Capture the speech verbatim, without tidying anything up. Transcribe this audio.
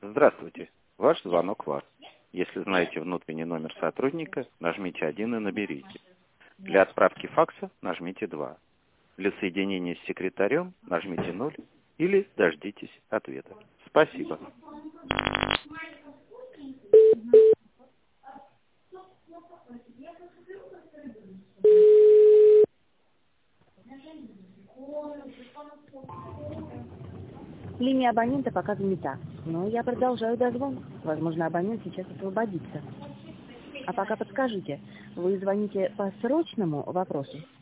Здравствуйте. Ваш звонок ваш. Если знаете внутренний номер сотрудника, нажмите один и наберите. Для отправки факса нажмите два. Для соединения с секретарем нажмите ноль или дождитесь ответа. Спасибо. Линия абонента пока занята, но я продолжаю дозвон. Возможно, абонент сейчас освободится. А пока подскажите, вы звоните по срочному вопросу